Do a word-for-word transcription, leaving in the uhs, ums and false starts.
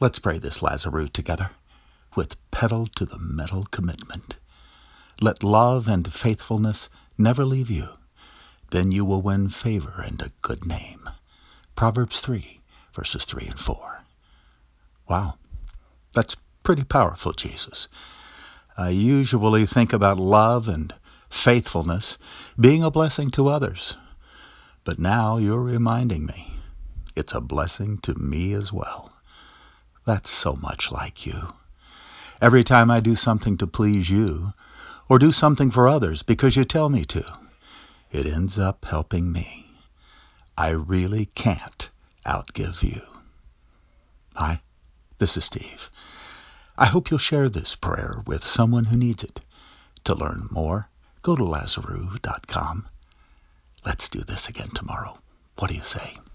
Let's pray this Lazarus together, with pedal-to-the-metal commitment. Let love and faithfulness never leave you. Then you will win favor and a good name. Proverbs three, verses three and four. Wow, that's pretty powerful, Jesus. I usually think about love and faithfulness being a blessing to others. But now you're reminding me it's a blessing to me as well. That's so much like you. Every time I do something to please you, or do something for others because you tell me to, it ends up helping me. I really can't outgive you. Hi, this is Steve. I hope you'll share this prayer with someone who needs it. To learn more, go to Lazarus dot com. Let's do this again tomorrow. What do you say?